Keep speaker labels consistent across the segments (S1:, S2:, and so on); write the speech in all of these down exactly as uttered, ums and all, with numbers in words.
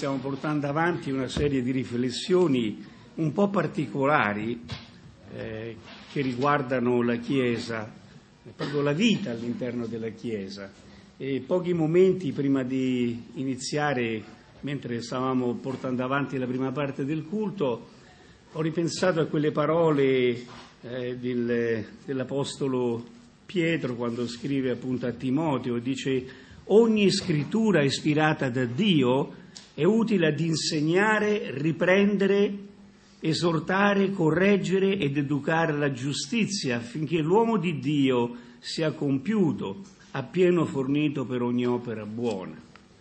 S1: stiamo portando avanti una serie di riflessioni un po' particolari eh, che riguardano la Chiesa, proprio la vita all'interno della Chiesa. E pochi momenti prima di iniziare, mentre stavamo portando avanti la prima parte del culto, ho ripensato a quelle parole eh, del, dell'Apostolo Pietro quando scrive appunto a Timoteo, dice: ogni scrittura ispirata da Dio è utile ad insegnare, riprendere, esortare, correggere ed educare alla giustizia, affinché l'uomo di Dio sia compiuto, appieno fornito per ogni opera buona.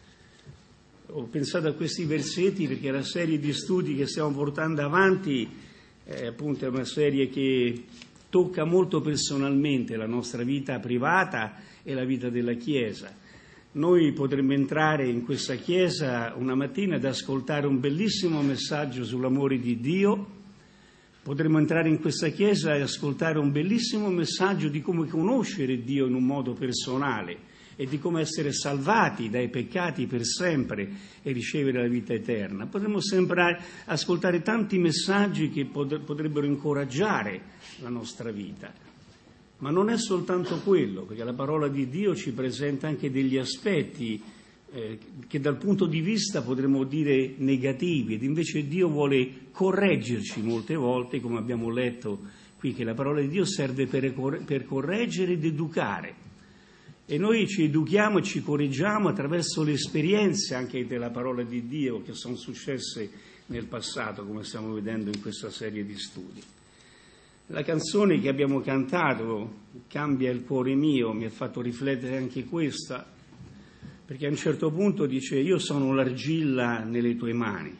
S1: Ho pensato a questi versetti perché la serie di studi che stiamo portando avanti eh, appunto è una serie che tocca molto personalmente la nostra vita privata e la vita della Chiesa. Noi potremmo entrare in questa Chiesa una mattina ad ascoltare un bellissimo messaggio sull'amore di Dio, potremmo entrare in questa Chiesa e ascoltare un bellissimo messaggio di come conoscere Dio in un modo personale e di come essere salvati dai peccati per sempre e ricevere la vita eterna. Potremmo sempre ascoltare tanti messaggi che potrebbero incoraggiare la nostra vita. Ma non è soltanto quello, perché la parola di Dio ci presenta anche degli aspetti eh, che dal punto di vista potremmo dire negativi, ed invece Dio vuole correggerci molte volte, come abbiamo letto qui, che la parola di Dio serve per, per correggere ed educare. E noi ci educhiamo e ci correggiamo attraverso le esperienze anche della parola di Dio che sono successe nel passato, come stiamo vedendo in questa serie di studi. La canzone che abbiamo cantato, Cambia il cuore mio, mi ha fatto riflettere anche questa, perché a un certo punto dice: io sono l'argilla nelle tue mani.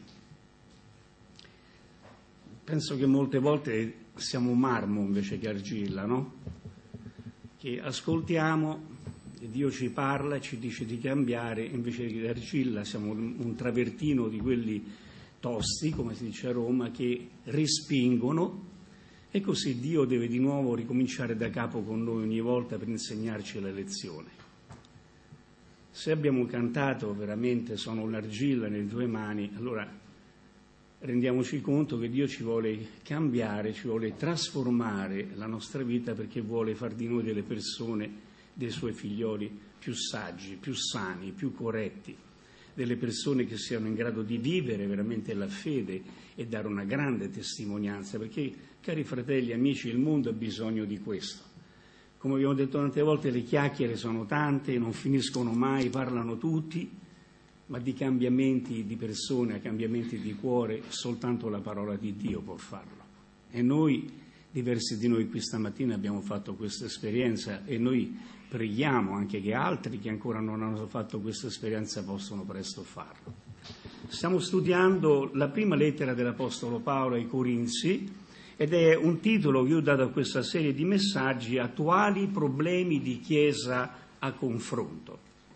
S1: Penso che molte volte siamo marmo invece che argilla, no? Che ascoltiamo, e Dio ci parla e ci dice di cambiare, invece che l'argilla siamo un travertino di quelli tosti, come si dice a Roma, che respingono. E così Dio deve di nuovo ricominciare da capo con noi ogni volta per insegnarci la lezione. Se abbiamo cantato veramente sono l'argilla nelle tue mani, allora rendiamoci conto che Dio ci vuole cambiare, ci vuole trasformare la nostra vita, perché vuole far di noi delle persone, dei suoi figlioli più saggi, più sani, più corretti, delle persone che siano in grado di vivere veramente la fede e dare una grande testimonianza, perché, cari fratelli e amici, il mondo ha bisogno di questo. Come abbiamo detto tante volte, le chiacchiere sono tante, non finiscono mai, parlano tutti, ma di cambiamenti di persone, cambiamenti di cuore, soltanto la parola di Dio può farlo. E noi, diversi di noi qui stamattina, abbiamo fatto questa esperienza, e noi preghiamo anche che altri che ancora non hanno fatto questa esperienza possano presto farlo. Stiamo studiando la prima lettera dell'Apostolo Paolo ai Corinzi, ed è un titolo che io ho dato a questa serie di messaggi: attuali problemi di chiesa a confronto.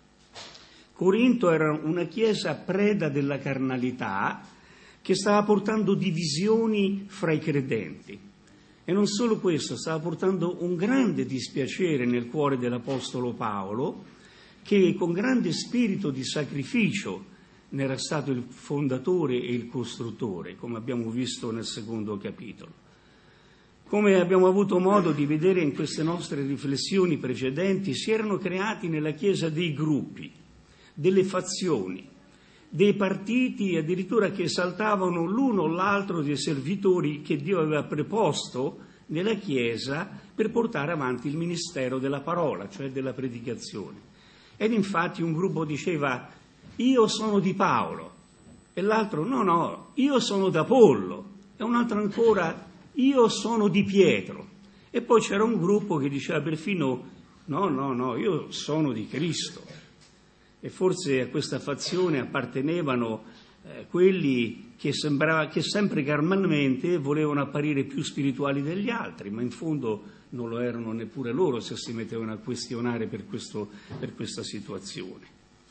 S1: Corinto era una chiesa preda della carnalità che stava portando divisioni fra i credenti. E non solo questo, stava portando un grande dispiacere nel cuore dell'Apostolo Paolo, che con grande spirito di sacrificio ne era stato il fondatore e il costruttore, come abbiamo visto nel secondo capitolo. Come abbiamo avuto modo di vedere in queste nostre riflessioni precedenti, si erano creati nella Chiesa dei gruppi, delle fazioni, dei partiti, addirittura che esaltavano l'uno o l'altro dei servitori che Dio aveva preposto nella Chiesa per portare avanti il ministero della parola, cioè della predicazione. Ed infatti un gruppo diceva: io sono di Paolo, e l'altro: no, no, io sono d'Apollo, e un altro ancora: io sono di Pietro. E poi c'era un gruppo che diceva perfino: no, no, no, io sono di Cristo. E forse a questa fazione appartenevano eh, quelli che sembrava che sempre carnalmente volevano apparire più spirituali degli altri, ma in fondo non lo erano neppure loro se si mettevano a questionare per, questo, per questa situazione.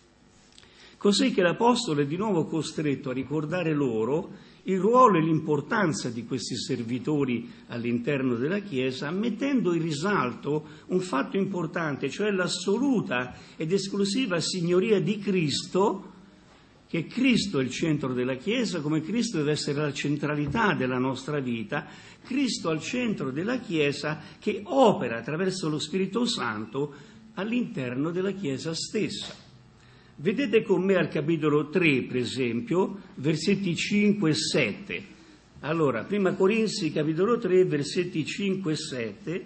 S1: Così che l'Apostolo è di nuovo costretto a ricordare loro il ruolo e l'importanza di questi servitori all'interno della Chiesa, mettendo in risalto un fatto importante, cioè l'assoluta ed esclusiva signoria di Cristo, che Cristo è il centro della Chiesa, come Cristo deve essere la centralità della nostra vita, Cristo al centro della Chiesa che opera attraverso lo Spirito Santo all'interno della Chiesa stessa. Vedete con me al capitolo tre, per esempio, versetti cinque e sette. Allora, prima Corinzi, capitolo tre, versetti cinque e sette,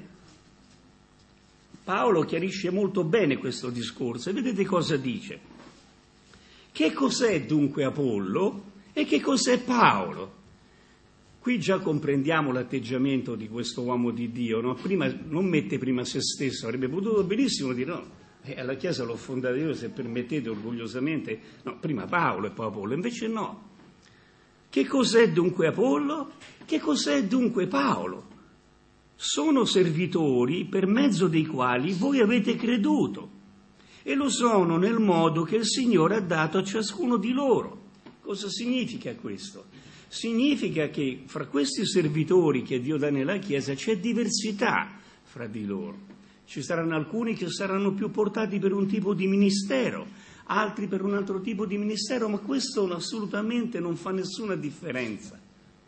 S1: Paolo chiarisce molto bene questo discorso e vedete cosa dice. Che cos'è dunque Apollo e che cos'è Paolo? Qui già comprendiamo l'atteggiamento di questo uomo di Dio, no? Prima, non mette prima se stesso, avrebbe potuto benissimo dire no, eh, alla Chiesa l'ho fondata io, se permettete orgogliosamente, no, prima Paolo e poi Apollo, invece no. Che cos'è dunque Apollo? Che cos'è dunque Paolo? Sono servitori per mezzo dei quali voi avete creduto. E lo sono nel modo che il Signore ha dato a ciascuno di loro. Cosa significa questo? Significa che fra questi servitori che Dio dà nella Chiesa c'è diversità fra di loro. Ci saranno alcuni che saranno più portati per un tipo di ministero, altri per un altro tipo di ministero, ma questo assolutamente non fa nessuna differenza.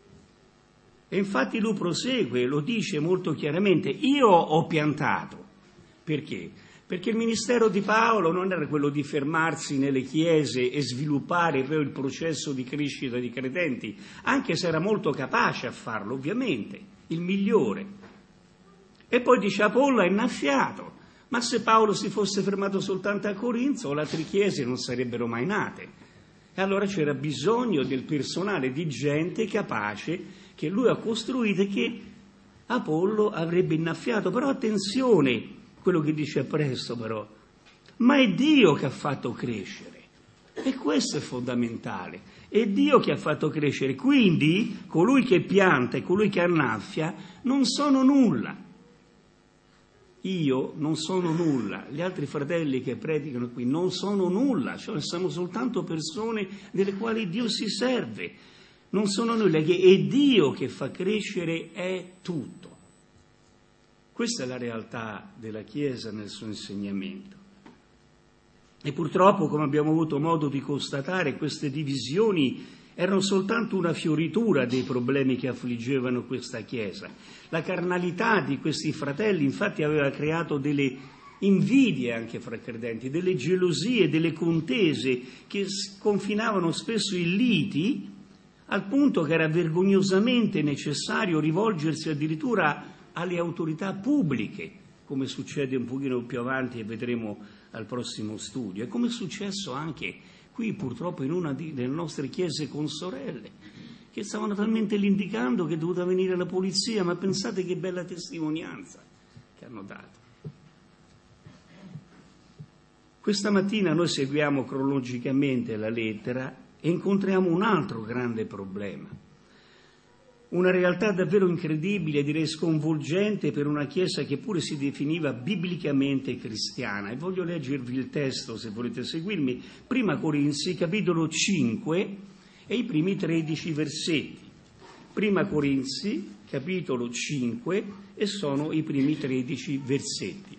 S1: E infatti lui prosegue, lo dice molto chiaramente, io ho piantato. Perché? Perché il ministero di Paolo non era quello di fermarsi nelle chiese e sviluppare poi il processo di crescita di credenti, anche se era molto capace a farlo, ovviamente, il migliore. E poi dice Apollo è innaffiato, ma se Paolo si fosse fermato soltanto a Corinzo, le altre chiese non sarebbero mai nate. E allora c'era bisogno del personale di gente capace che lui ha costruito e che Apollo avrebbe innaffiato. Però attenzione, quello che dice presto però, ma è Dio che ha fatto crescere, e questo è fondamentale, è Dio che ha fatto crescere, quindi colui che pianta e colui che annaffia non sono nulla, io non sono nulla, gli altri fratelli che predicano qui non sono nulla, cioè siamo soltanto persone delle quali Dio si serve, non sono nulla, che è Dio che fa crescere, è tutto. Questa è la realtà della Chiesa nel suo insegnamento. E purtroppo, come abbiamo avuto modo di constatare, queste divisioni erano soltanto una fioritura dei problemi che affliggevano questa Chiesa. La carnalità di questi fratelli, infatti, aveva creato delle invidie anche fra credenti, delle gelosie, delle contese che confinavano spesso in liti, al punto che era vergognosamente necessario rivolgersi addirittura alle autorità pubbliche, come succede un pochino più avanti e vedremo al prossimo studio, e come è successo anche qui purtroppo in una delle nostre chiese consorelle, che stavano talmente lindicando che è dovuta venire la polizia, ma pensate che bella testimonianza che hanno dato. Questa mattina noi seguiamo cronologicamente la lettera e incontriamo un altro grande problema. Una realtà davvero incredibile, direi sconvolgente per una Chiesa che pure si definiva biblicamente cristiana. E voglio leggervi il testo, se volete seguirmi, prima Corinzi, capitolo cinque e i primi tredici versetti. Prima Corinzi, capitolo cinque, e sono i primi tredici versetti.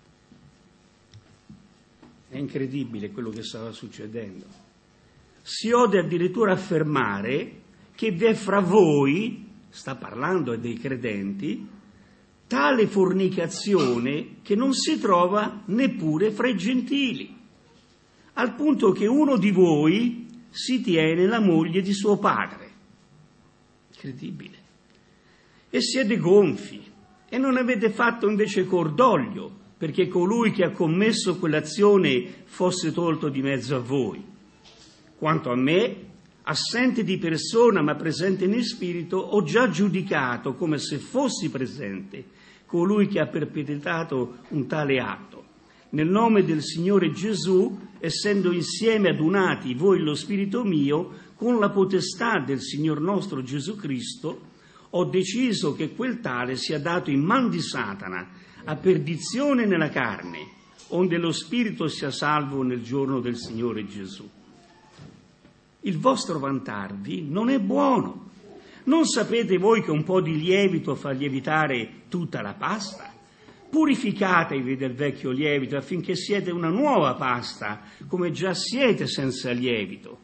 S1: È incredibile quello che stava succedendo. Si ode addirittura affermare che vi è fra voi, sta parlando dei credenti, tale fornicazione che non si trova neppure fra i gentili, al punto che uno di voi si tiene la moglie di suo padre. Incredibile. E siete gonfi e non avete fatto invece cordoglio, perché colui che ha commesso quell'azione fosse tolto di mezzo a voi. Quanto a me, assente di persona ma presente in spirito, ho già giudicato come se fossi presente colui che ha perpetrato un tale atto. Nel nome del Signore Gesù, essendo insieme adunati voi lo spirito mio, con la potestà del Signor nostro Gesù Cristo, ho deciso che quel tale sia dato in man di Satana, a perdizione nella carne, onde lo spirito sia salvo nel giorno del Signore Gesù. Il vostro vantarvi non è buono. Non sapete voi che un po' di lievito fa lievitare tutta la pasta? Purificatevi del vecchio lievito affinché siete una nuova pasta, come già siete senza lievito.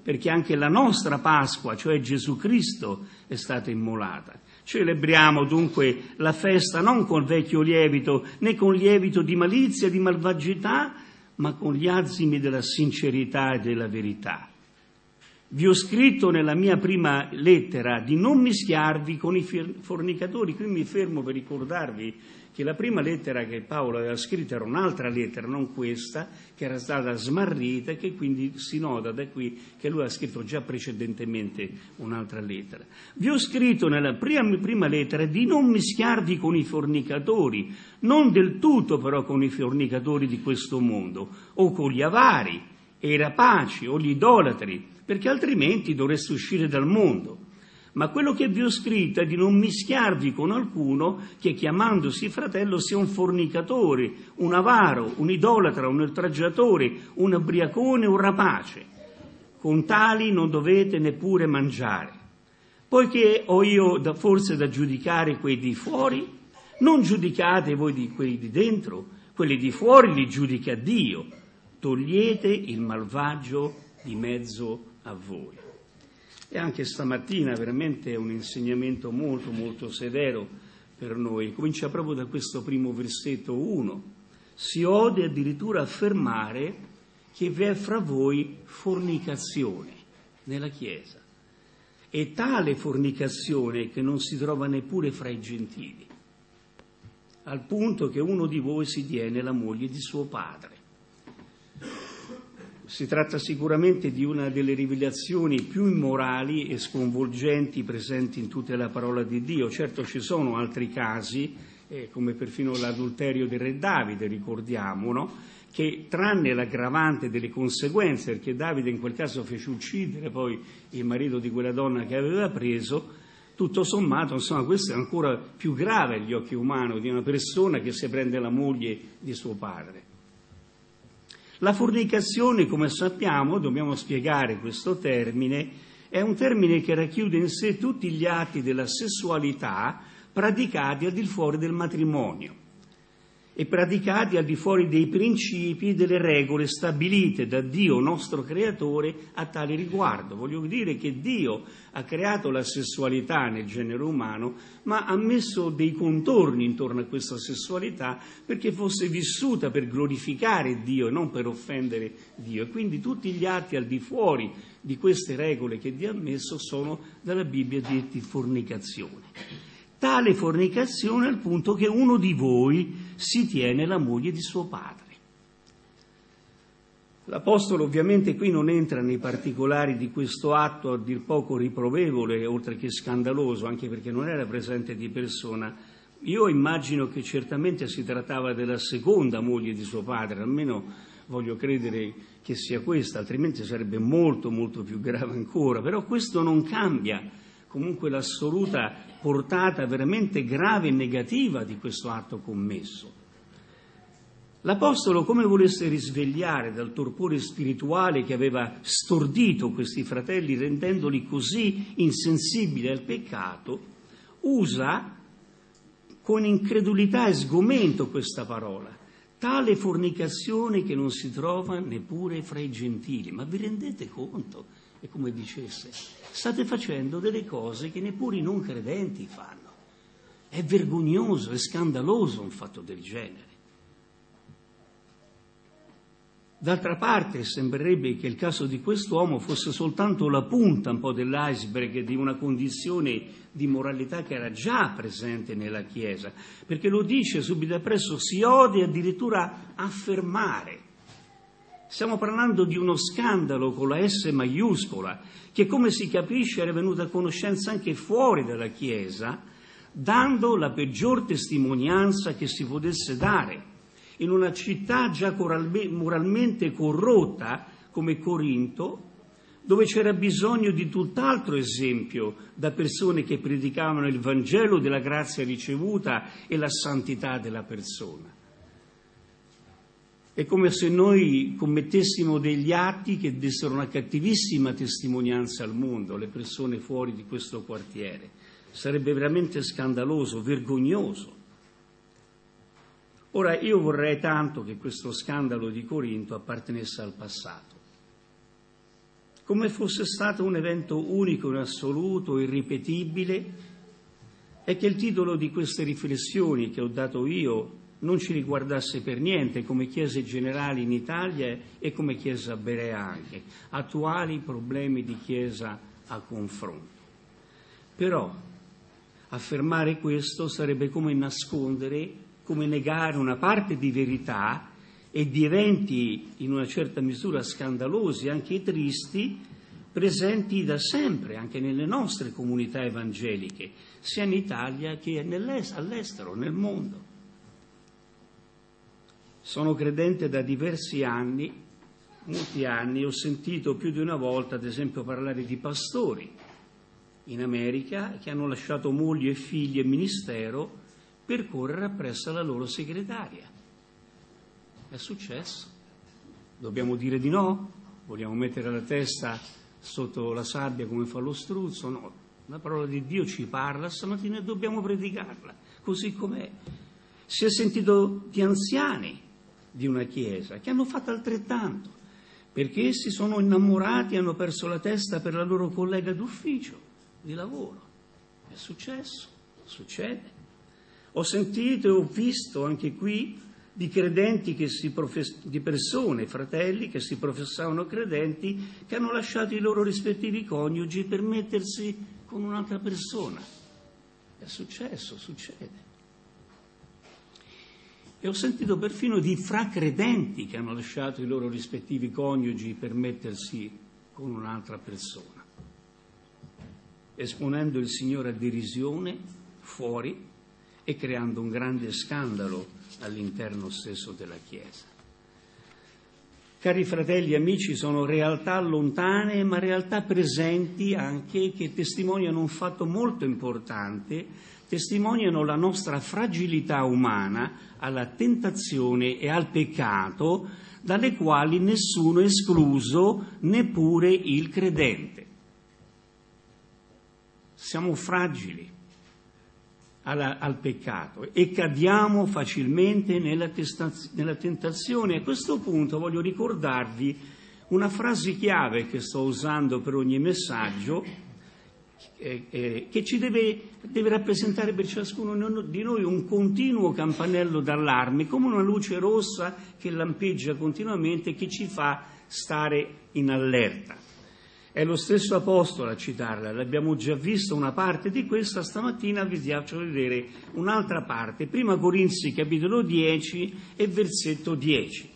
S1: perché anche la nostra Pasqua, cioè Gesù Cristo, è stata immolata. Celebriamo dunque la festa non col vecchio lievito, né con lievito di malizia, di malvagità, ma con gli azimi della sincerità e della verità. Vi ho scritto nella mia prima lettera di non mischiarvi con i fornicatori. Qui mi fermo per ricordarvi che la prima lettera che Paolo aveva scritto era un'altra lettera, non questa, che era stata smarrita e che quindi si nota da qui che lui ha scritto già precedentemente un'altra lettera. Vi ho scritto nella prima, prima lettera di non mischiarvi con i fornicatori, non del tutto però con i fornicatori di questo mondo, o con gli avari, e i rapaci, o gli idolatri, perché altrimenti dovreste uscire dal mondo. Ma quello che vi ho scritto è di non mischiarvi con alcuno che, chiamandosi fratello, sia un fornicatore, un avaro, un idolatra, un oltraggiatore, un ubriacone, un rapace. Con tali non dovete neppure mangiare. Poiché ho io da, forse da giudicare quei di fuori, non giudicate voi di quei di dentro, quelli di fuori li giudica Dio. Togliete il malvagio di mezzo a voi. E anche stamattina veramente è un insegnamento molto molto severo per noi. Comincia proprio da questo primo versetto uno. Si ode addirittura affermare che vi è fra voi fornicazione nella Chiesa. E tale fornicazione che non si trova neppure fra i gentili, al punto che uno di voi si tiene la moglie di suo padre. Si tratta sicuramente di una delle rivelazioni più immorali e sconvolgenti presenti in tutta la parola di Dio. Certo ci sono altri casi, eh, come perfino l'adulterio del re Davide, ricordiamo, no? Che tranne l'aggravante delle conseguenze, perché Davide in quel caso fece uccidere poi il marito di quella donna che aveva preso, tutto sommato, insomma, questo è ancora più grave agli occhi umani di una persona che si prende la moglie di suo padre. La fornicazione, come sappiamo, dobbiamo spiegare questo termine, è un termine che racchiude in sé tutti gli atti della sessualità praticati al di fuori del matrimonio e praticati al di fuori dei principi e delle regole stabilite da Dio, nostro creatore, a tale riguardo. Voglio dire che Dio ha creato la sessualità nel genere umano, ma ha messo dei contorni intorno a questa sessualità perché fosse vissuta per glorificare Dio e non per offendere Dio. E quindi tutti gli atti al di fuori di queste regole che Dio ha messo sono dalla Bibbia detti fornicazione. Tale fornicazione al punto che uno di voi si tiene la moglie di suo padre. L'Apostolo ovviamente qui non entra nei particolari di questo atto a dir poco riprovevole, oltre che scandaloso, anche perché non era presente di persona. Io immagino che certamente si trattava della seconda moglie di suo padre, almeno voglio credere che sia questa, altrimenti sarebbe molto molto più grave ancora. Però questo non cambia comunque l'assoluta portata veramente grave e negativa di questo atto commesso. L'Apostolo, come volesse risvegliare dal torpore spirituale che aveva stordito questi fratelli, rendendoli così insensibili al peccato, usa con incredulità e sgomento questa parola. Tale fornicazione che non si trova neppure fra i gentili. Ma vi rendete conto? È come dicesse, state facendo delle cose che neppure i non credenti fanno. È vergognoso, è scandaloso un fatto del genere. D'altra parte sembrerebbe che il caso di quest'uomo fosse soltanto la punta un po' dell'iceberg di una condizione di moralità che era già presente nella Chiesa, perché lo dice subito appresso, si ode addirittura affermare. Stiamo parlando di uno scandalo con la S maiuscola, che come si capisce era venuto a conoscenza anche fuori dalla Chiesa, dando la peggior testimonianza che si potesse dare. In una città già moralmente corrotta come Corinto, dove c'era bisogno di tutt'altro esempio da persone che predicavano il Vangelo della grazia ricevuta e la santità della persona. È come se noi commettessimo degli atti che dessero una cattivissima testimonianza al mondo, alle persone fuori di questo quartiere. Sarebbe veramente scandaloso, vergognoso. Ora, io vorrei tanto che questo scandalo di Corinto appartenesse al passato. come fosse stato un evento unico in assoluto, irripetibile, e che il titolo di queste riflessioni che ho dato io non ci riguardasse per niente come chiese generali in Italia e come chiesa berea anche, attuali problemi di chiesa a confronto. Però affermare questo sarebbe come nascondere, come negare una parte di verità e di eventi in una certa misura scandalosi, anche tristi, presenti da sempre anche nelle nostre comunità evangeliche, sia in Italia che all'estero, nel mondo. Sono credente da diversi anni, molti anni, ho sentito più di una volta, ad esempio, parlare di pastori in America che hanno lasciato mogli e figli e ministero per correre appresso alla loro segretaria. È successo. Dobbiamo dire di no? Vogliamo mettere la testa sotto la sabbia come fa lo struzzo? No, la parola di Dio ci parla stamattina e dobbiamo predicarla, così com'è. Si è sentito di anziani di una chiesa che hanno fatto altrettanto, perché essi sono innamorati e hanno perso la testa per la loro collega d'ufficio, di lavoro. È successo, succede. Ho sentito e ho visto anche qui di credenti che si profess- di persone, fratelli che si professavano credenti, che hanno lasciato i loro rispettivi coniugi per mettersi con un'altra persona. È successo, succede. E ho sentito perfino di fracredenti che hanno lasciato i loro rispettivi coniugi per mettersi con un'altra persona, esponendo il Signore a derisione fuori e creando un grande scandalo all'interno stesso della Chiesa. Cari fratelli e amici, sono realtà lontane, ma realtà presenti anche, che testimoniano un fatto molto importante, testimoniano la nostra fragilità umana alla tentazione e al peccato, dalle quali nessuno è escluso, neppure il credente. Siamo fragili alla, al peccato e cadiamo facilmente nella, testaz- nella tentazione. A questo punto voglio ricordarvi una frase chiave che sto usando per ogni messaggio, eh, eh, che ci deve, deve rappresentare per ciascuno di noi un continuo campanello d'allarme, come una luce rossa che lampeggia continuamente e che ci fa stare in allerta. È lo stesso apostolo a citarla, l'abbiamo già visto una parte di questa, stamattina vi faccio vedere un'altra parte, Prima Corinzi capitolo dieci e versetto dieci.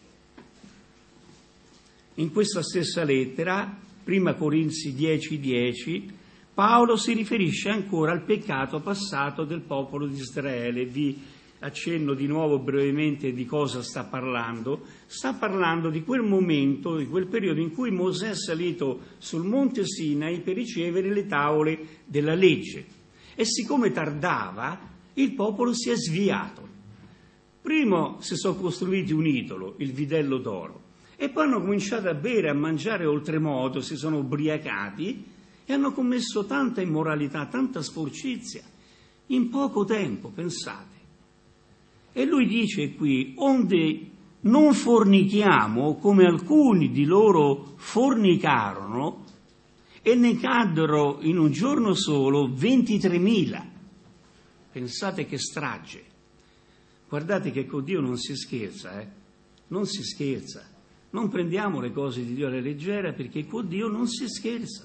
S1: In questa stessa lettera, Prima Corinzi dieci dieci, Paolo si riferisce ancora al peccato passato del popolo di Israele. Vi accenno di nuovo brevemente di cosa sta parlando. Sta parlando di quel momento, di quel periodo in cui Mosè è salito sul monte Sinai per ricevere le tavole della legge. E siccome tardava, il popolo si è sviato. Prima si sono costruiti un idolo, il vitello d'oro, e poi hanno cominciato a bere, a mangiare oltremodo, si sono ubriacati e hanno commesso tanta immoralità, tanta sporcizia, in poco tempo, pensate. E lui dice qui, onde non fornichiamo come alcuni di loro fornicarono e ne caddero in un giorno solo ventitremila. Pensate che strage. Guardate che con Dio non si scherza, eh? Non si scherza. Non prendiamo le cose di Dio alla leggera, perché con Dio non si scherza.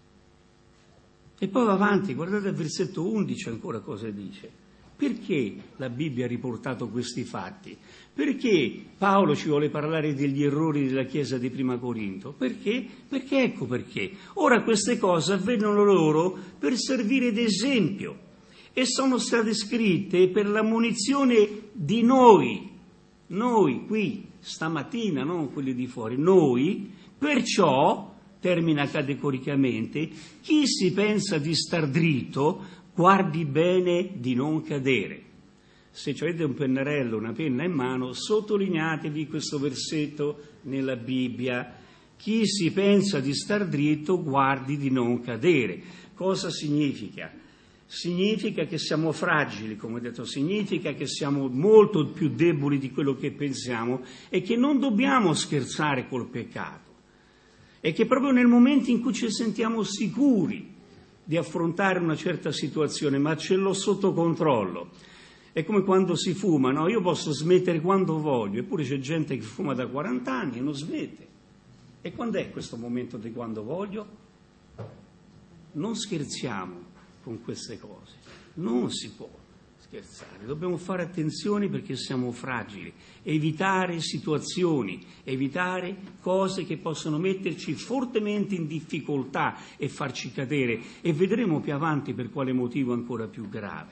S1: E poi va avanti, guardate al versetto undici ancora cosa dice. Perché la Bibbia ha riportato questi fatti? Perché Paolo ci vuole parlare degli errori della Chiesa di Prima Corinto? Perché? Perché ecco perché. Ora queste cose avvennero loro per servire d'esempio e sono state scritte per l'ammonizione di noi, noi qui, stamattina, non quelli di fuori, noi, perciò, termina categoricamente, chi si pensa di star dritto, guardi bene di non cadere. Se avete un pennarello, una penna in mano, sottolineatevi questo versetto nella Bibbia. Chi si pensa di star dritto, guardi di non cadere. Cosa significa? Significa che siamo fragili, come ho detto, significa che siamo molto più deboli di quello che pensiamo e che non dobbiamo scherzare col peccato. è che proprio nel momento in cui ci sentiamo sicuri di affrontare una certa situazione, ma ce l'ho sotto controllo, è come quando si fuma, no? Io posso smettere quando voglio, eppure c'è gente che fuma da quaranta anni e non smette. E quando è questo momento di quando voglio? Non scherziamo con queste cose, non si può scherzare, dobbiamo fare attenzione perché siamo fragili, evitare situazioni, evitare cose che possono metterci fortemente in difficoltà e farci cadere, e vedremo più avanti per quale motivo ancora più grave.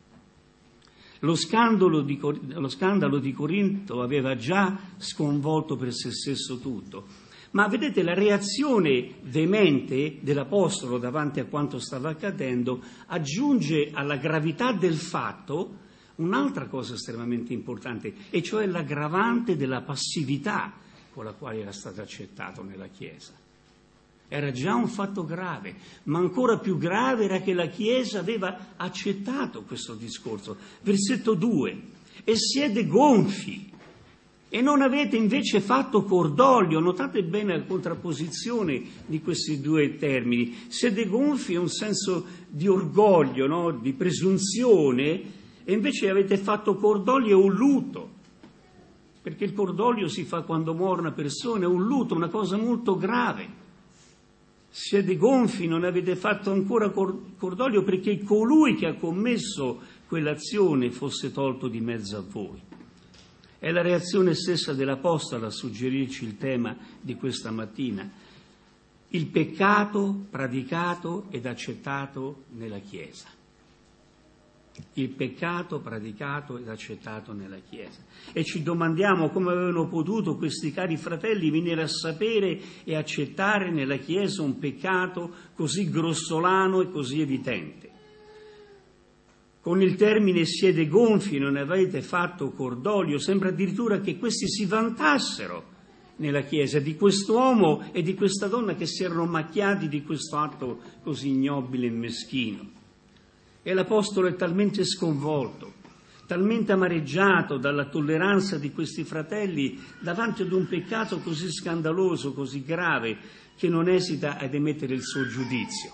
S1: Lo scandalo di, lo scandalo di Corinto aveva già sconvolto per se stesso tutto, ma vedete la reazione veemente dell'Apostolo davanti a quanto stava accadendo aggiunge alla gravità del fatto un'altra cosa estremamente importante, e cioè l'aggravante della passività con la quale era stato accettato nella Chiesa. Era già un fatto grave, ma ancora più grave era che la Chiesa aveva accettato questo discorso. Versetto due, e siete gonfi e non avete invece fatto cordoglio. Notate bene la contrapposizione di questi due termini. Siete gonfi è un senso di orgoglio, no? Di presunzione, e invece avete fatto cordoglio e un lutto, perché il cordoglio si fa quando muore una persona, è un lutto, una cosa molto grave. Siete gonfi, non avete fatto ancora cordoglio perché colui che ha commesso quell'azione fosse tolto di mezzo a voi. È la reazione stessa dell'Apostolo a suggerirci il tema di questa mattina: il peccato praticato ed accettato nella Chiesa. Il peccato praticato ed accettato nella Chiesa. E ci domandiamo come avevano potuto questi cari fratelli venire a sapere e accettare nella Chiesa un peccato così grossolano e così evidente. Con il termine siete gonfi, non avete fatto cordoglio, sembra addirittura che questi si vantassero nella Chiesa di quest'uomo e di questa donna che si erano macchiati di questo atto così ignobile e meschino. E l'Apostolo è talmente sconvolto, talmente amareggiato dalla tolleranza di questi fratelli davanti ad un peccato così scandaloso, così grave, che non esita ad emettere il suo giudizio.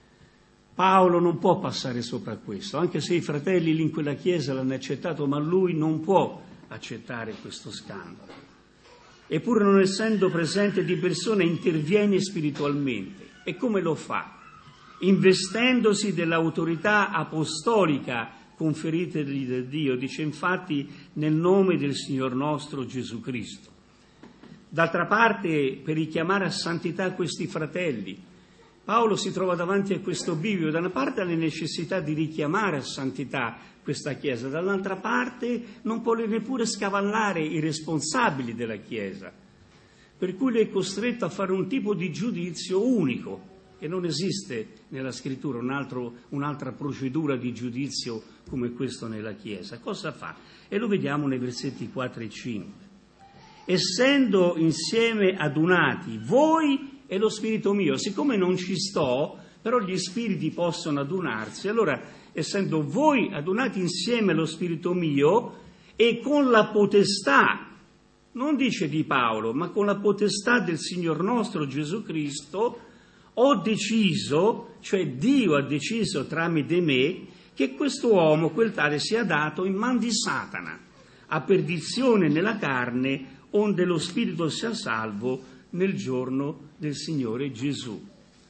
S1: Paolo non può passare sopra questo, anche se i fratelli lì in quella chiesa l'hanno accettato, ma lui non può accettare questo scandalo. Eppure, non essendo presente di persona, interviene spiritualmente. E come lo fa? Investendosi dell'autorità apostolica conferitegli da Dio, dice infatti nel nome del Signor nostro Gesù Cristo. D'altra parte, per richiamare a santità questi fratelli, Paolo si trova davanti a questo bivio: da una parte ha la necessità di richiamare a santità questa Chiesa, dall'altra parte non può neppure scavallare i responsabili della Chiesa, per cui lui è costretto a fare un tipo di giudizio unico, e non esiste nella Scrittura un altro, un'altra procedura di giudizio come questo nella Chiesa. Cosa fa? E lo vediamo nei versetti quattro e cinque. Essendo insieme adunati voi e lo spirito mio, siccome non ci sto, però gli spiriti possono adunarsi, allora essendo voi adunati insieme lo spirito mio e con la potestà, non dice di Paolo, ma con la potestà del Signor nostro Gesù Cristo, ho deciso, cioè Dio ha deciso tramite me, che questo uomo, quel tale, sia dato in man di Satana, a perdizione nella carne, onde lo spirito sia salvo nel giorno del Signore Gesù.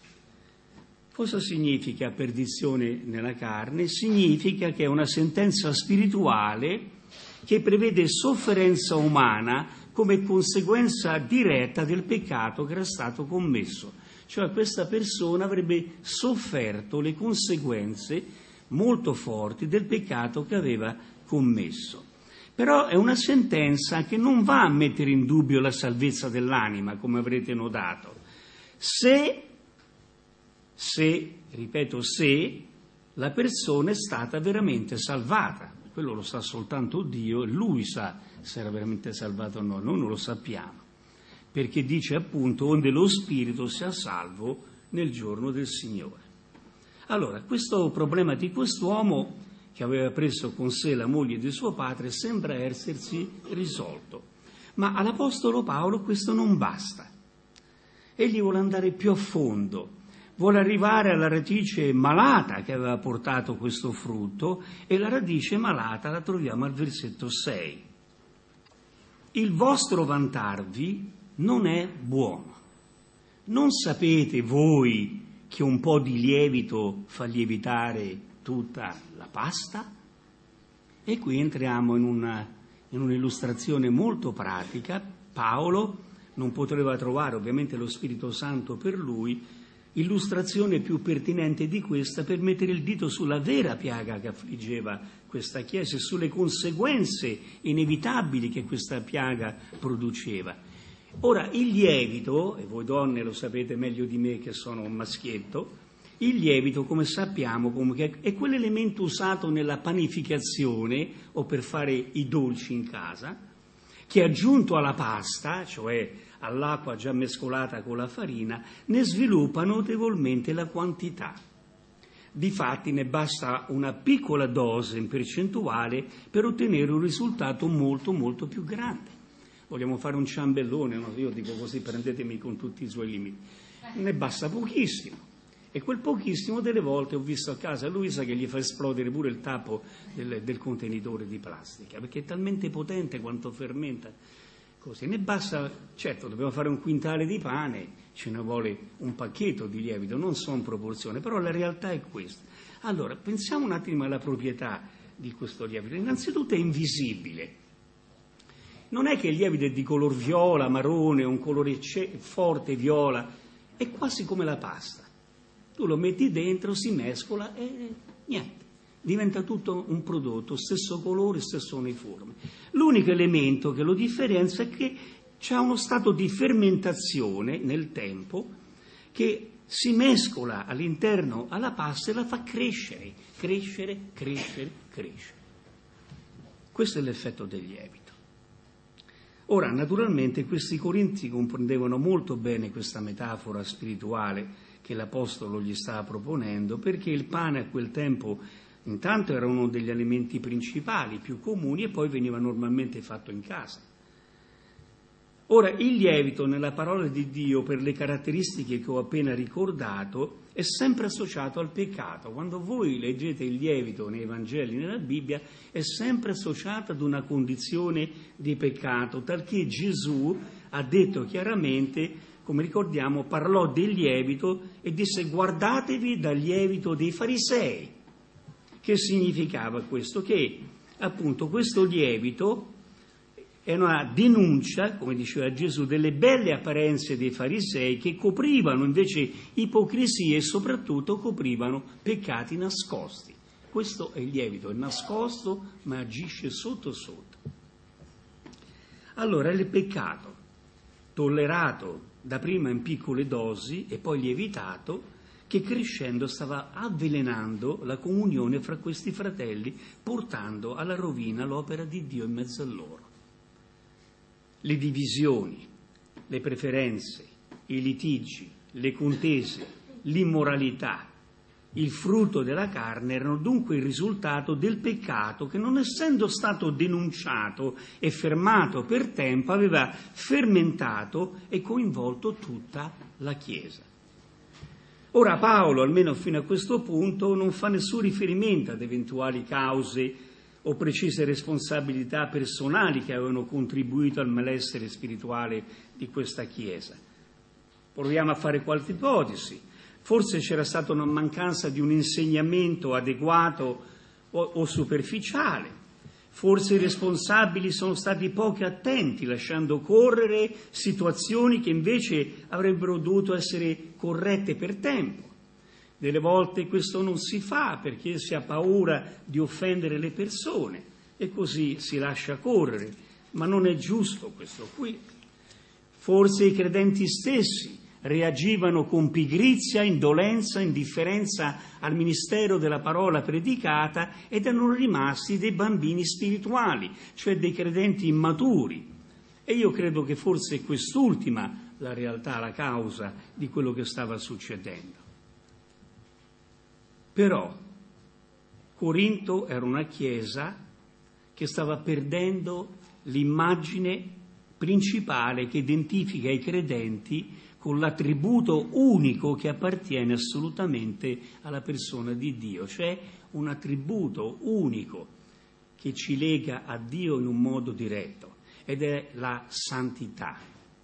S1: Cosa significa perdizione nella carne? Significa che è una sentenza spirituale che prevede sofferenza umana come conseguenza diretta del peccato che era stato commesso. Cioè questa persona avrebbe sofferto le conseguenze molto forti del peccato che aveva commesso. Però è una sentenza che non va a mettere in dubbio la salvezza dell'anima, come avrete notato. Se, se, ripeto, se la persona è stata veramente salvata, quello lo sa soltanto Dio, e Lui sa se era veramente salvato o no, noi non lo sappiamo. Perché dice appunto onde lo spirito sia salvo nel giorno del Signore. Allora, questo problema di quest'uomo che aveva preso con sé la moglie di suo padre sembra essersi risolto, ma all'Apostolo Paolo questo non basta. Egli vuole andare più a fondo, vuole arrivare alla radice malata che aveva portato questo frutto, e la radice malata la troviamo al versetto sei. Il vostro vantarvi non è buono. Non sapete voi che un po' di lievito fa lievitare tutta la pasta? E qui entriamo in una, in un'illustrazione molto pratica. Paolo non poteva trovare ovviamente lo Spirito Santo per lui illustrazione più pertinente di questa per mettere il dito sulla vera piaga che affliggeva questa Chiesa e sulle conseguenze inevitabili che questa piaga produceva. Ora, il lievito, e voi donne lo sapete meglio di me che sono un maschietto, il lievito, come sappiamo, comunque, è quell'elemento usato nella panificazione o per fare i dolci in casa, che aggiunto alla pasta, cioè all'acqua già mescolata con la farina, ne sviluppa notevolmente la quantità. Difatti ne basta una piccola dose in percentuale per ottenere un risultato molto molto più grande. Vogliamo fare un ciambellone, no? Io dico così, prendetemi con tutti i suoi limiti. Ne basta pochissimo. E quel pochissimo delle volte ho visto a casa Luisa che gli fa esplodere pure il tappo del, del contenitore di plastica, perché è talmente potente quanto fermenta. Così. Ne basta, certo, dobbiamo fare un quintale di pane, ce ne vuole un pacchetto di lievito, non so in proporzione, però la realtà è questa. Allora, pensiamo un attimo alla proprietà di questo lievito. Innanzitutto è invisibile. Non è che il lievito è di color viola, marrone, un colore forte viola, è quasi come la pasta. Tu lo metti dentro, si mescola e niente. Diventa tutto un prodotto, stesso colore, stesso uniforme. L'unico elemento che lo differenzia è che c'è uno stato di fermentazione nel tempo che si mescola all'interno alla pasta e la fa crescere, crescere, crescere, crescere. Questo è l'effetto del lievito. Ora, naturalmente, questi corinzi comprendevano molto bene questa metafora spirituale che l'Apostolo gli stava proponendo, perché il pane a quel tempo intanto era uno degli alimenti principali, più comuni, e poi veniva normalmente fatto in casa. Ora, il lievito nella parola di Dio, per le caratteristiche che ho appena ricordato, è sempre associato al peccato. Quando voi leggete il lievito nei Vangeli, nella Bibbia, è sempre associato ad una condizione di peccato, talché Gesù ha detto chiaramente, come ricordiamo, parlò del lievito e disse: guardatevi dal lievito dei farisei. Che significava questo? Che appunto questo lievito è una denuncia, come diceva Gesù, delle belle apparenze dei farisei che coprivano invece ipocrisie e soprattutto coprivano peccati nascosti. Questo è il lievito, è nascosto ma agisce sotto sotto. Allora il peccato, tollerato dapprima in piccole dosi e poi lievitato, che crescendo stava avvelenando la comunione fra questi fratelli, portando alla rovina l'opera di Dio in mezzo a loro. Le divisioni, le preferenze, i litigi, le contese, l'immoralità, il frutto della carne erano dunque il risultato del peccato che, non essendo stato denunciato e fermato per tempo, aveva fermentato e coinvolto tutta la Chiesa. Ora Paolo, almeno fino a questo punto, non fa nessun riferimento ad eventuali cause o precise responsabilità personali che avevano contribuito al malessere spirituale di questa Chiesa. Proviamo a fare qualche ipotesi. Forse c'era stata una mancanza di un insegnamento adeguato o, o superficiale. Forse i responsabili sono stati poco attenti, lasciando correre situazioni che invece avrebbero dovuto essere corrette per tempo. Delle volte questo non si fa perché si ha paura di offendere le persone e così si lascia correre, ma non è giusto questo qui. Forse i credenti stessi reagivano con pigrizia, indolenza, indifferenza al ministero della parola predicata ed erano rimasti dei bambini spirituali, cioè dei credenti immaturi. E io credo che forse quest'ultima la realtà, la causa di quello che stava succedendo. Però Corinto era una chiesa che stava perdendo l'immagine principale che identifica i credenti con l'attributo unico che appartiene assolutamente alla persona di Dio. C'è un attributo unico che ci lega a Dio in un modo diretto, ed è la santità.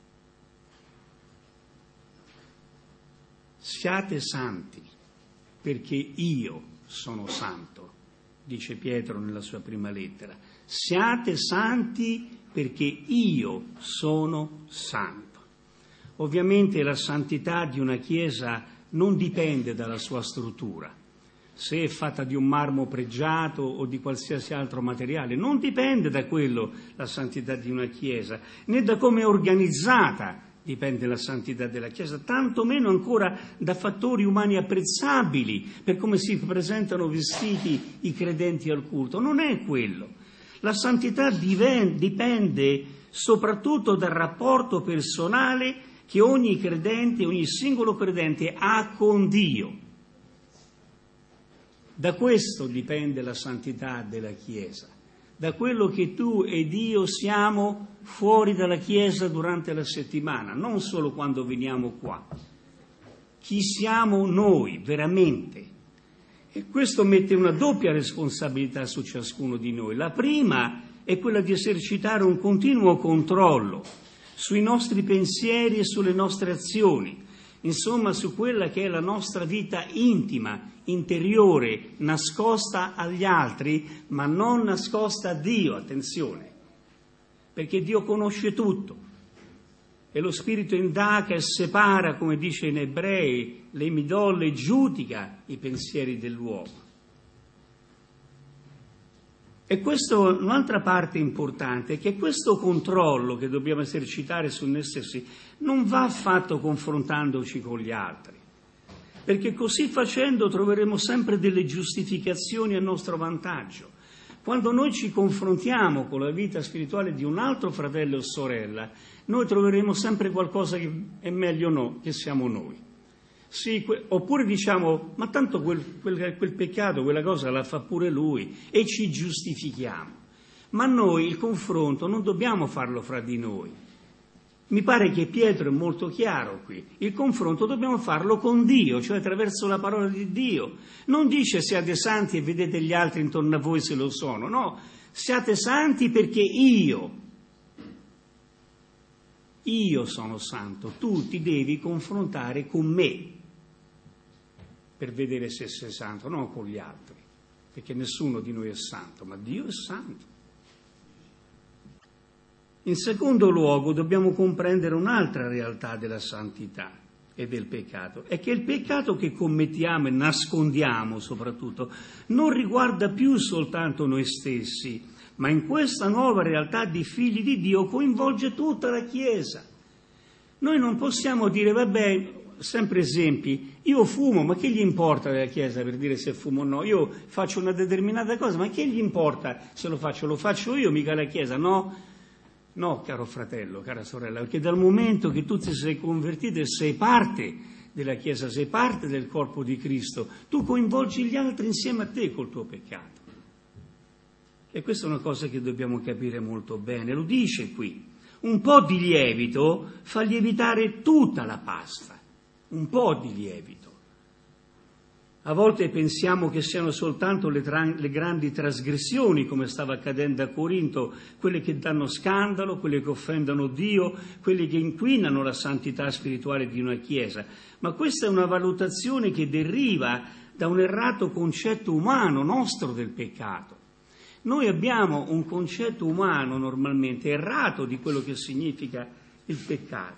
S1: Siate santi, perché io sono santo, dice Pietro nella sua prima lettera. Siate santi perché io sono santo. Ovviamente la santità di una chiesa non dipende dalla sua struttura, se è fatta di un marmo pregiato o di qualsiasi altro materiale, non dipende da quello la santità di una chiesa, né da come è organizzata dipende la santità della chiesa, tanto meno ancora da fattori umani apprezzabili, per come si presentano vestiti i credenti al culto. Non è quello. La santità dipende soprattutto dal rapporto personale che ogni credente, ogni singolo credente ha con Dio. Da questo dipende la santità della Chiesa, da quello che tu ed io siamo fuori dalla Chiesa durante la settimana, non solo quando veniamo qua. Chi siamo noi veramente? E questo mette una doppia responsabilità su ciascuno di noi. La prima è quella di esercitare un continuo controllo sui nostri pensieri e sulle nostre azioni, insomma su quella che è la nostra vita intima, interiore, nascosta agli altri, ma non nascosta a Dio, attenzione, perché Dio conosce tutto e lo Spirito indaga e separa, come dice in Ebrei, le midolle, giudica i pensieri dell'uomo. E questo, un'altra parte importante, è che questo controllo che dobbiamo esercitare su noi stessi non va fatto confrontandoci con gli altri, perché così facendo troveremo sempre delle giustificazioni a nostro vantaggio. Quando noi ci confrontiamo con la vita spirituale di un altro fratello o sorella, noi troveremo sempre qualcosa che è meglio no, che siamo noi. Sì, que- oppure diciamo, ma tanto quel, quel, quel peccato, quella cosa la fa pure lui, e ci giustifichiamo. Ma noi il confronto non dobbiamo farlo fra di noi. Mi pare che Pietro è molto chiaro qui. Il confronto dobbiamo farlo con Dio, cioè attraverso la parola di Dio. Non dice siate santi e vedete gli altri intorno a voi se lo sono. No, siate santi perché io, io sono santo. Tu ti devi confrontare con me per vedere se sei santo, non con gli altri, perché nessuno di noi è santo, ma Dio è santo. In secondo luogo dobbiamo comprendere un'altra realtà della santità e del peccato, è che il peccato che commettiamo e nascondiamo soprattutto non riguarda più soltanto noi stessi, ma in questa nuova realtà di figli di Dio coinvolge tutta la Chiesa. Noi non possiamo dire, vabbè, sempre esempi, io fumo, ma che gli importa della Chiesa per dire se fumo o no? Io faccio una determinata cosa, ma che gli importa se lo faccio? Lo faccio io, mica la Chiesa, no? No, caro fratello, cara sorella, perché dal momento che tu ti sei convertito e sei parte della Chiesa, sei parte del corpo di Cristo, tu coinvolgi gli altri insieme a te col tuo peccato. E questa è una cosa che dobbiamo capire molto bene, lo dice qui. Un po' di lievito fa lievitare tutta la pasta, un po' di lievito. A volte pensiamo che siano soltanto le, tra- le grandi trasgressioni, come stava accadendo a Corinto, quelle che danno scandalo, quelle che offendono Dio, quelle che inquinano la santità spirituale di una Chiesa. Ma questa è una valutazione che deriva da un errato concetto umano nostro del peccato. Noi abbiamo un concetto umano normalmente errato di quello che significa il peccato.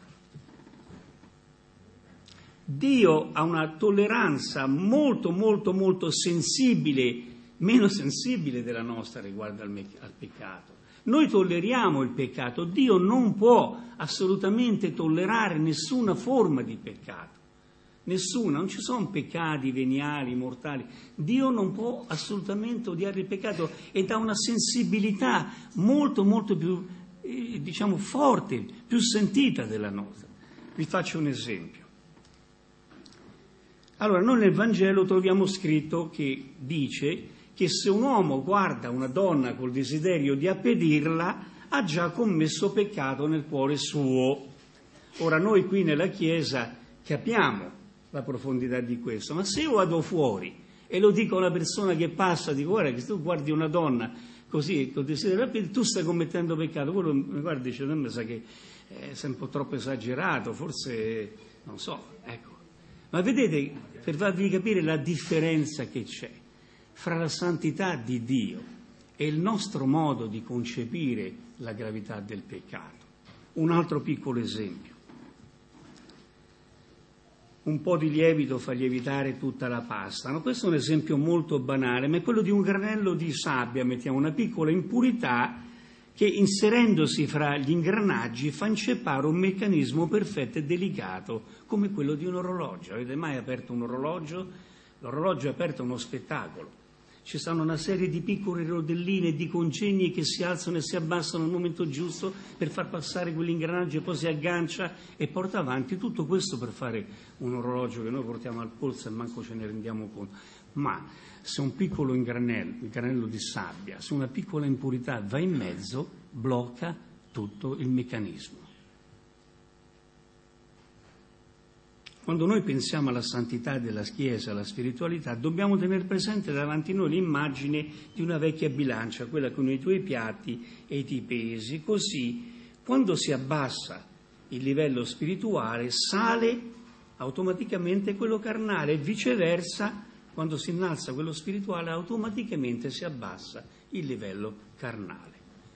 S1: Dio ha una tolleranza molto, molto, molto sensibile, meno sensibile della nostra riguardo al, me- al peccato. Noi tolleriamo il peccato, Dio non può assolutamente tollerare nessuna forma di peccato, nessuna, non ci sono peccati veniali, mortali. Dio non può assolutamente odiare il peccato ed ha una sensibilità molto, molto più, eh, diciamo, forte, più sentita della nostra. Vi faccio un esempio. Allora, noi nel Vangelo troviamo scritto che dice che se un uomo guarda una donna col desiderio di appedirla, ha già commesso peccato nel cuore suo. Ora noi qui nella Chiesa capiamo la profondità di questo, ma se io vado fuori e lo dico a una persona che passa, dico guarda che se tu guardi una donna così, con desiderio rapido, tu stai commettendo peccato, quello mi guarda e dice, a me sa che è un po' troppo esagerato, forse, non so, ecco. Ma vedete, per farvi capire la differenza che c'è fra la santità di Dio e il nostro modo di concepire la gravità del peccato. Un altro piccolo esempio. Un po' di lievito fa lievitare tutta la pasta. No? Questo è un esempio molto banale, ma è quello di un granello di sabbia, mettiamo una piccola impurità che inserendosi fra gli ingranaggi fa inceppare un meccanismo perfetto e delicato come quello di un orologio. Avete mai aperto un orologio? L'orologio è aperto a uno spettacolo. Ci stanno una serie di piccole rodelline e di congegni che si alzano e si abbassano al momento giusto per far passare quell'ingranaggio e poi si aggancia e porta avanti tutto questo per fare un orologio che noi portiamo al polso e manco ce ne rendiamo conto. Ma se un piccolo ingranello, un granello di sabbia, se una piccola impurità va in mezzo, blocca tutto il meccanismo. Quando noi pensiamo alla santità della Chiesa, alla spiritualità, dobbiamo tenere presente davanti a noi l'immagine di una vecchia bilancia, quella con i tuoi piatti e i tuoi pesi. Così, quando si abbassa il livello spirituale, sale automaticamente quello carnale e viceversa, quando si innalza quello spirituale, automaticamente si abbassa il livello carnale.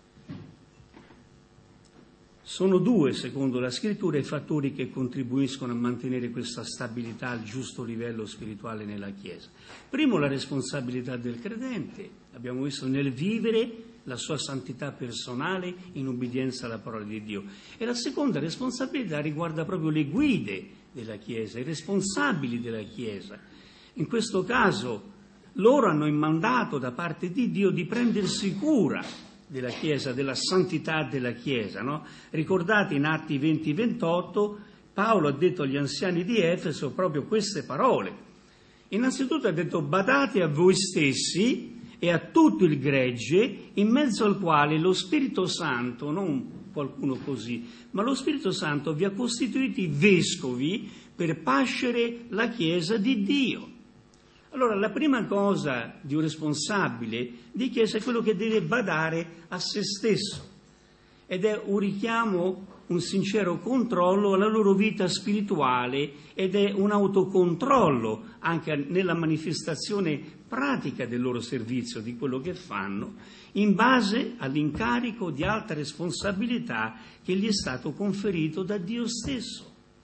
S1: Sono due, secondo la Scrittura, i fattori che contribuiscono a mantenere questa stabilità al giusto livello spirituale nella Chiesa. Primo, la responsabilità del credente, abbiamo visto, nel vivere la sua santità personale in obbedienza alla parola di Dio. E la seconda responsabilità riguarda proprio le guide della Chiesa, i responsabili della Chiesa. In questo caso loro hanno il mandato da parte di Dio di prendersi cura della Chiesa, della santità della Chiesa, no? Ricordate in Atti venti ventotto, Paolo ha detto agli anziani di Efeso proprio queste parole. Innanzitutto ha detto: badate a voi stessi e a tutto il gregge, in mezzo al quale lo Spirito Santo, non qualcuno così, ma lo Spirito Santo vi ha costituiti vescovi per pascere la Chiesa di Dio. Allora, la prima cosa di un responsabile di Chiesa è quello che deve badare a se stesso, ed è un richiamo, un sincero controllo alla loro vita spirituale, ed è un autocontrollo anche nella manifestazione pratica del loro servizio, di quello che fanno, in base all'incarico di alta responsabilità che gli è stato conferito da Dio stesso.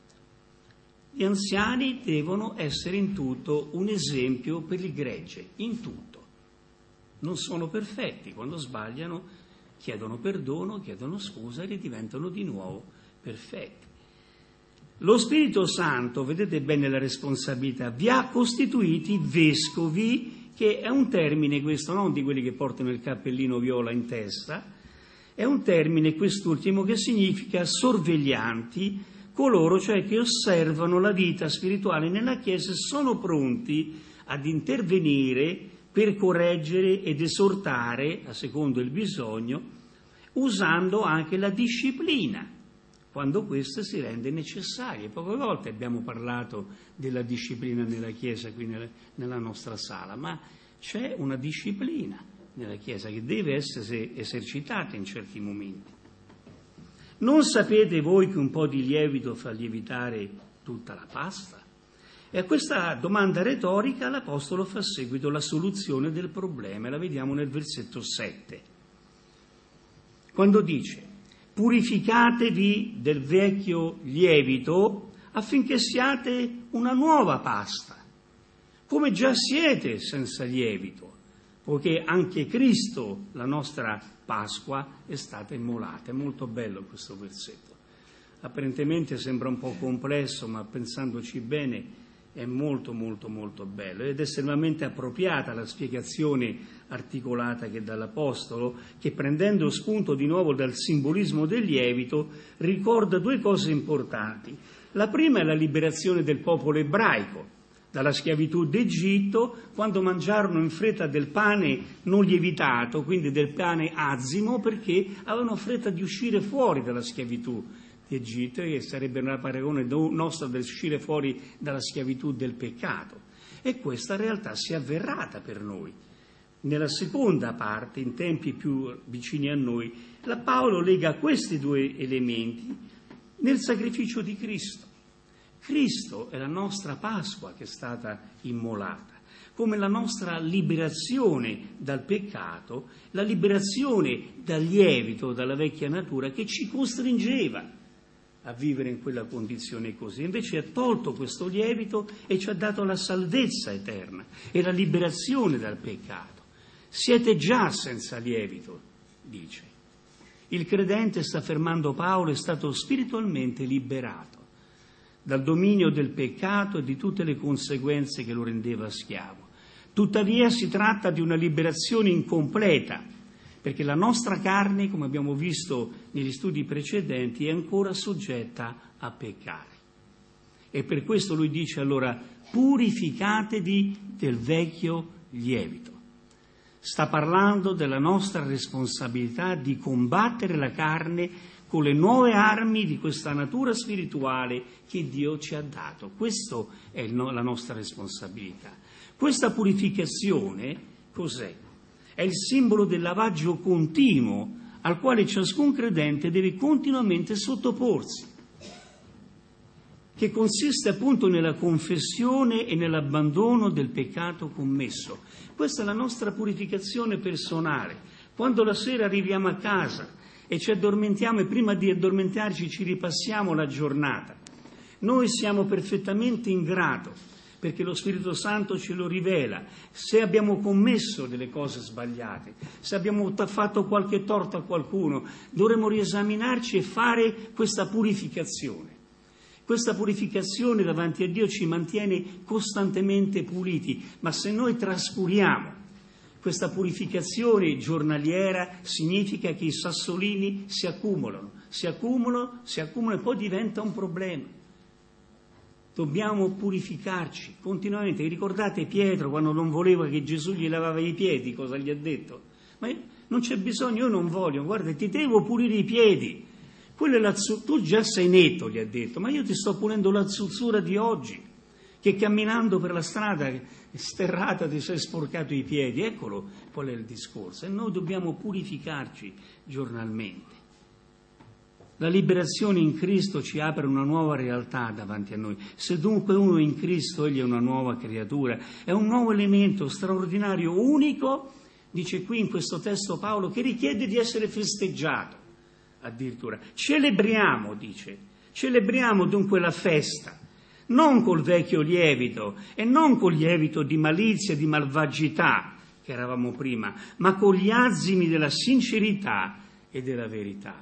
S1: Gli anziani devono essere in tutto un esempio per il gregge, in tutto. Non sono perfetti, quando sbagliano chiedono perdono, chiedono scusa e diventano di nuovo perfetti. Lo Spirito Santo, vedete bene la responsabilità, vi ha costituiti vescovi, che è un termine questo, non di quelli che portano il cappellino viola in testa, è un termine quest'ultimo che significa sorveglianti, coloro cioè che osservano la vita spirituale nella Chiesa e sono pronti ad intervenire per correggere ed esortare, a secondo il bisogno, usando anche la disciplina, quando questa si rende necessaria. Poche volte abbiamo parlato della disciplina nella Chiesa, qui nella, nella nostra sala, ma c'è una disciplina nella Chiesa che deve essere esercitata in certi momenti. Non sapete voi che un po' di lievito fa lievitare tutta la pasta? E a questa domanda retorica l'Apostolo fa seguito la soluzione del problema, e la vediamo nel versetto sette. Quando dice: purificatevi del vecchio lievito affinché siate una nuova pasta, come già siete senza lievito, poiché anche Cristo, la nostra Pasqua, è stata immolata. È molto bello questo versetto. Apparentemente sembra un po' complesso, ma pensandoci bene è molto molto molto bello, ed è estremamente appropriata la spiegazione articolata che dà l'Apostolo, che prendendo spunto di nuovo dal simbolismo del lievito ricorda due cose importanti. La prima è la liberazione del popolo ebraico dalla schiavitù d'Egitto, quando mangiarono in fretta del pane non lievitato, quindi del pane azimo, perché avevano fretta di uscire fuori dalla schiavitù di Egitto, che sarebbe una paragone nostra del uscire fuori dalla schiavitù del peccato. E questa realtà si è avverata per noi. Nella seconda parte, in tempi più vicini a noi, la Paolo lega questi due elementi nel sacrificio di Cristo. Cristo è la nostra Pasqua che è stata immolata, come la nostra liberazione dal peccato, la liberazione dal lievito, dalla vecchia natura che ci costringeva a vivere in quella condizione così. Invece ha tolto questo lievito e ci ha dato la salvezza eterna e la liberazione dal peccato. Siete già senza lievito, dice. Il credente, sta affermando Paolo, è stato spiritualmente liberato dal dominio del peccato e di tutte le conseguenze che lo rendeva schiavo. Tuttavia si tratta di una liberazione incompleta, perché la nostra carne, come abbiamo visto negli studi precedenti, è ancora soggetta a peccare. E per questo lui dice allora: purificatevi del vecchio lievito. Sta parlando della nostra responsabilità di combattere la carne con le nuove armi di questa natura spirituale che Dio ci ha dato. Questa è il no, la nostra responsabilità. Questa purificazione cos'è? È il simbolo del lavaggio continuo al quale ciascun credente deve continuamente sottoporsi, che consiste appunto nella confessione e nell'abbandono del peccato commesso. Questa è la nostra purificazione personale. Quando la sera arriviamo a casa e ci addormentiamo e prima di addormentarci ci ripassiamo la giornata, noi siamo perfettamente in grado, perché lo Spirito Santo ce lo rivela, se abbiamo commesso delle cose sbagliate, se abbiamo fatto qualche torto a qualcuno, dovremo riesaminarci e fare questa purificazione. Questa purificazione davanti a Dio ci mantiene costantemente puliti, ma se noi trascuriamo questa purificazione giornaliera, significa che i sassolini si accumulano, si accumulano, si accumulano e poi diventa un problema. Dobbiamo purificarci continuamente. Vi ricordate Pietro quando non voleva che Gesù gli lavava i piedi, cosa gli ha detto? Ma non c'è bisogno, io non voglio, guarda, ti devo pulire i piedi. Quello è la, tu già sei netto, gli ha detto, ma io ti sto pulendo la zuzzura di oggi, che camminando per la strada sterrata ti sei sporcato i piedi. Eccolo qual è il discorso. E noi dobbiamo purificarci giornalmente. La liberazione in Cristo ci apre una nuova realtà davanti a noi. Se dunque uno è in Cristo, egli è una nuova creatura, è un nuovo elemento straordinario, unico, dice qui in questo testo Paolo, che richiede di essere festeggiato. Addirittura celebriamo, dice, celebriamo dunque la festa, non col vecchio lievito e non col lievito di malizia, di malvagità che eravamo prima, ma con gli azimi della sincerità e della verità.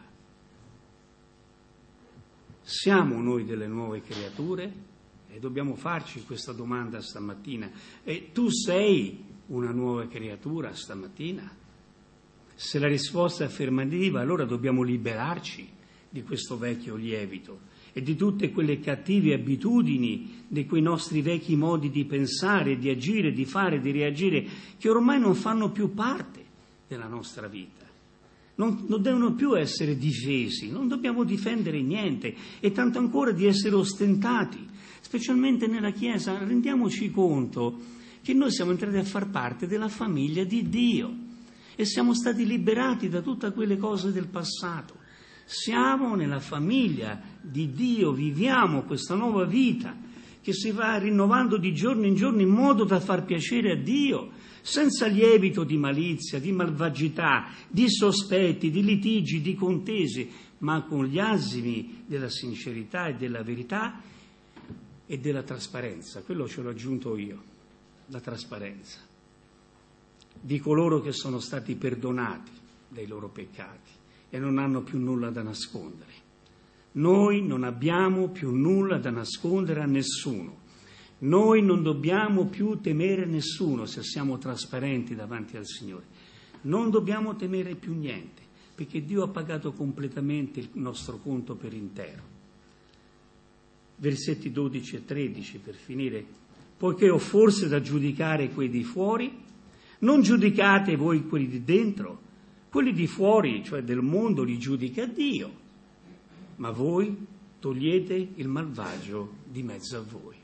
S1: Siamo noi delle nuove creature? E dobbiamo farci questa domanda stamattina. E tu sei una nuova creatura stamattina? Se la risposta è affermativa, allora dobbiamo liberarci di questo vecchio lievito e di tutte quelle cattive abitudini, di quei nostri vecchi modi di pensare, di agire, di fare, di reagire, che ormai non fanno più parte della nostra vita. Non, non devono più essere difesi, non dobbiamo difendere niente, e tanto ancora di essere ostentati, specialmente nella Chiesa. Rendiamoci conto che noi siamo entrati a far parte della famiglia di Dio e siamo stati liberati da tutte quelle cose del passato. Siamo nella famiglia di Dio, viviamo questa nuova vita che si va rinnovando di giorno in giorno in modo da far piacere a Dio, senza lievito di malizia, di malvagità, di sospetti, di litigi, di contese, ma con gli asimi della sincerità e della verità e della trasparenza. Quello ce l'ho aggiunto io, la trasparenza di coloro che sono stati perdonati dai loro peccati e non hanno più nulla da nascondere. Noi non abbiamo più nulla da nascondere a nessuno. Noi non dobbiamo più temere nessuno se siamo trasparenti davanti al Signore. Non dobbiamo temere più niente, perché Dio ha pagato completamente il nostro conto per intero. Versetti dodici e tredici per finire. Poiché ho forse da giudicare quei di fuori, non giudicate voi quelli di dentro. Quelli di fuori, cioè del mondo, li giudica Dio. ma voi togliete il malvagio di mezzo a voi.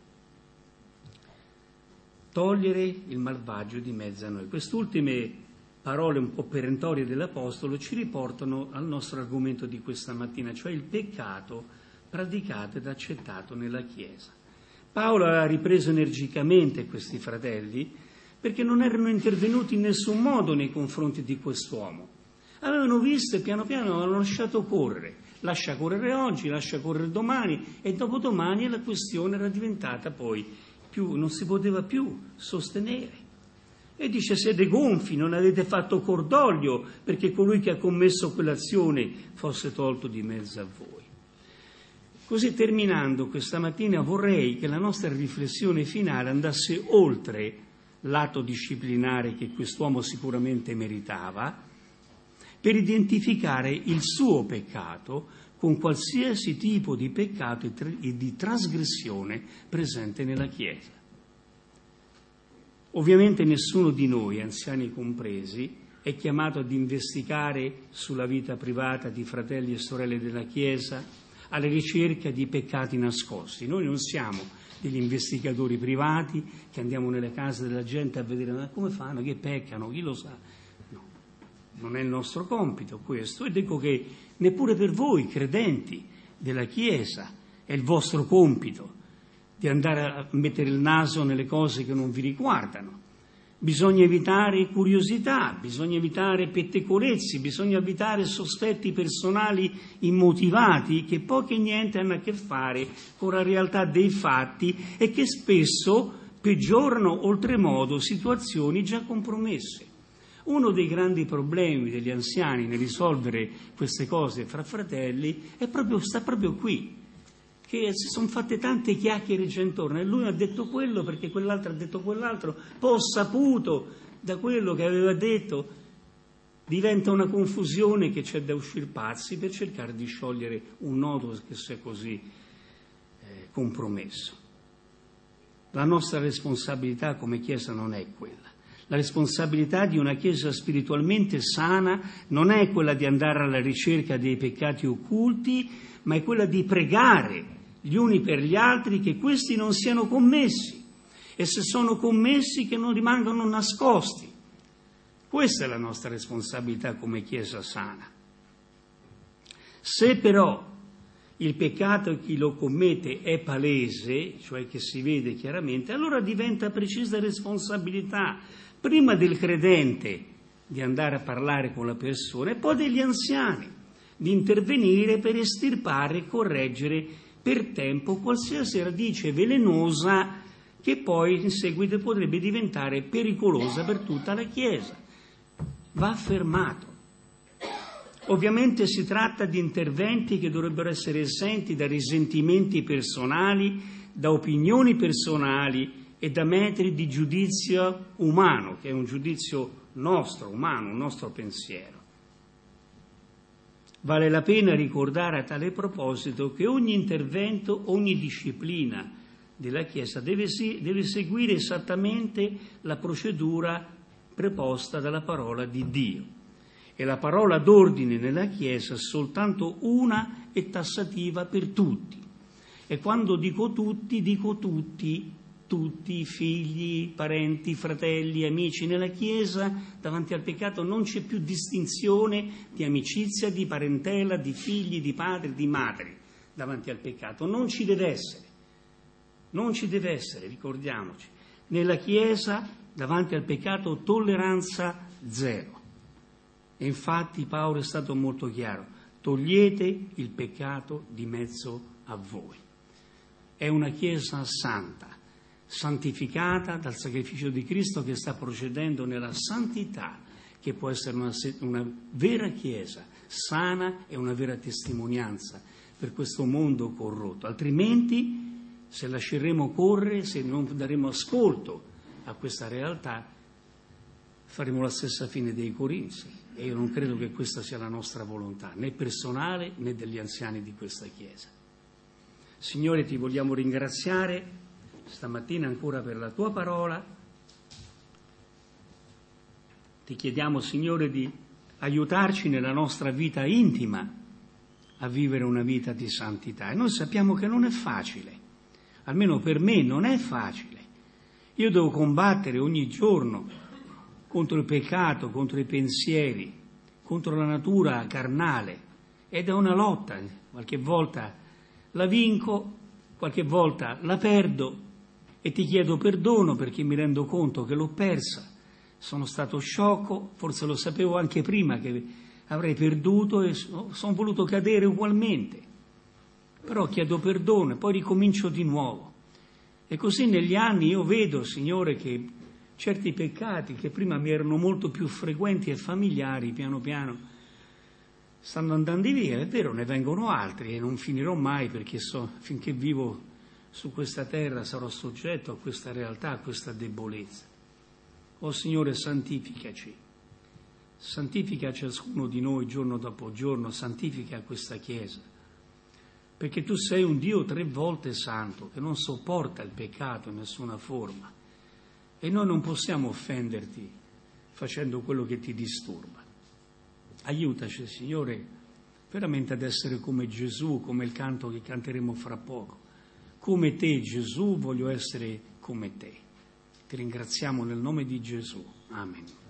S1: Togliere il malvagio di mezzo a noi. Quest'ultime parole un po' perentorie dell'Apostolo ci riportano al nostro argomento di questa mattina, cioè il peccato praticato ed accettato nella Chiesa. Paolo ha ripreso energicamente questi fratelli perché non erano intervenuti in nessun modo nei confronti di quest'uomo. Avevano visto e piano piano l'hanno lasciato correre. Lascia correre oggi, lascia correre domani, e dopodomani la questione era diventata poi più, non si poteva più sostenere. E dice: siete gonfi, non avete fatto cordoglio perché colui che ha commesso quell'azione fosse tolto di mezzo a voi. Così, terminando questa mattina, vorrei che la nostra riflessione finale andasse oltre l'atto disciplinare che quest'uomo sicuramente meritava, per identificare il suo peccato con qualsiasi tipo di peccato e di trasgressione presente nella Chiesa. Ovviamente nessuno di noi, anziani compresi, è chiamato ad investigare sulla vita privata di fratelli e sorelle della Chiesa alla ricerca di peccati nascosti. Noi non siamo degli investigatori privati che andiamo nelle case della gente a vedere ma come fanno, che peccano, chi lo sa. No, non è il nostro compito questo, e dico che neppure per voi credenti della Chiesa è il vostro compito di andare a mettere il naso nelle cose che non vi riguardano. Bisogna evitare curiosità, bisogna evitare pettegolezzi, bisogna evitare sospetti personali immotivati che poco e niente hanno a che fare con la realtà dei fatti e che spesso peggiorano oltremodo situazioni già compromesse. Uno dei grandi problemi degli anziani nel risolvere queste cose fra fratelli è proprio, sta proprio qui, che si sono fatte tante chiacchiere già intorno e lui ha detto quello perché quell'altro ha detto quell'altro, poi ho saputo da quello che aveva detto. Diventa una confusione che c'è da uscire pazzi per cercare di sciogliere un nodo che sia così eh, compromesso. La nostra responsabilità come Chiesa non è quella. La responsabilità di una Chiesa spiritualmente sana non è quella di andare alla ricerca dei peccati occulti, ma è quella di pregare gli uni per gli altri che questi non siano commessi, e se sono commessi che non rimangano nascosti. Questa è la nostra responsabilità come Chiesa sana. Se però il peccato chi lo commette è palese, cioè che si vede chiaramente, allora diventa precisa responsabilità prima del credente di andare a parlare con la persona e poi degli anziani di intervenire per estirpare e correggere per tempo qualsiasi radice velenosa che poi in seguito potrebbe diventare pericolosa per tutta la Chiesa. Va fermato. Ovviamente si tratta di interventi che dovrebbero essere esenti da risentimenti personali, da opinioni personali e da metri di giudizio umano, che è un giudizio nostro, umano, un nostro pensiero. Vale la pena ricordare a tale proposito che ogni intervento, ogni disciplina della Chiesa deve, deve seguire esattamente la procedura preposta dalla parola di Dio. E la parola d'ordine nella Chiesa è soltanto una e tassativa per tutti. E quando dico tutti, dico tutti, tutti, figli, parenti, fratelli, amici. Nella Chiesa davanti al peccato non c'è più distinzione di amicizia, di parentela, di figli, di padri, di madri davanti al peccato. Non ci deve essere, non ci deve essere, ricordiamoci. Nella Chiesa davanti al peccato tolleranza zero. E infatti Paolo è stato molto chiaro: togliete il peccato di mezzo a voi. È una Chiesa santa, santificata dal sacrificio di Cristo, che sta procedendo nella santità, che può essere una, una vera Chiesa sana e una vera testimonianza per questo mondo corrotto. Altrimenti, se lasceremo correre, se non daremo ascolto a questa realtà, faremo la stessa fine dei Corinzi, e io non credo che questa sia la nostra volontà, né personale né degli anziani di questa Chiesa. Signore, ti vogliamo ringraziare stamattina ancora per la tua parola. Ti chiediamo, Signore, di aiutarci nella nostra vita intima a vivere una vita di santità. E noi sappiamo che non è facile, almeno per me non è facile. Io devo combattere ogni giorno contro il peccato, contro i pensieri, contro la natura carnale, ed è una lotta. Qualche volta la vinco, qualche volta la perdo e ti chiedo perdono perché mi rendo conto che l'ho persa. Sono stato sciocco, forse lo sapevo anche prima che avrei perduto e sono voluto cadere ugualmente. Però chiedo perdono e poi ricomincio di nuovo. E così negli anni io vedo, Signore, che certi peccati che prima mi erano molto più frequenti e familiari, piano piano stanno andando via. È vero, ne vengono altri e non finirò mai, perché so, finché vivo su questa terra sarò soggetto a questa realtà, a questa debolezza. Oh Signore, santificaci, santifica ciascuno di noi giorno dopo giorno, santifica questa Chiesa, perché tu sei un Dio tre volte santo che non sopporta il peccato in nessuna forma e noi non possiamo offenderti facendo quello che ti disturba. Aiutaci, Signore, veramente ad essere come Gesù, come il canto che canteremo fra poco. Come te, Gesù, voglio essere come te. Ti ringraziamo nel nome di Gesù. Amen.